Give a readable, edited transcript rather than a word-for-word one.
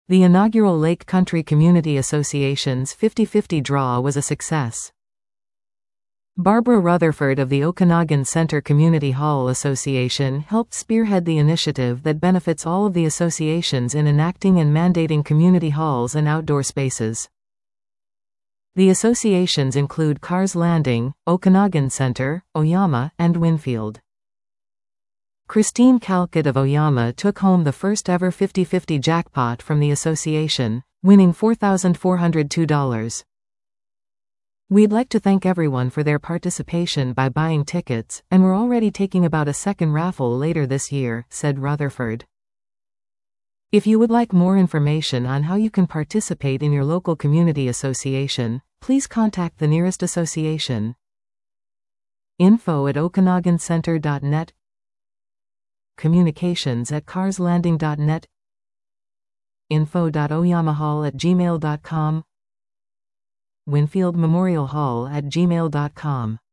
The inaugural Lake Country Community Association's 50-50 draw was a success. Barbara Rutherford of the Okanagan Center Community Hall Association helped spearhead the initiative that benefits all of the associations in enacting and mandating community halls and outdoor spaces. The associations include Cars Landing, Okanagan Center, Oyama, and Winfield. Christine Calcutt of Oyama took home the first ever 50-50 jackpot from the association, winning $4,402. We'd like to thank everyone for their participation by buying tickets, and we're already taking about a second raffle later this year, said Rutherford. If you would like more information on how you can participate in your local community association, please contact the nearest association. info@okanagancenter.net, communications@carslanding.net, info.oyamahall@gmail.com, Winfield Memorial Hall@gmail.com.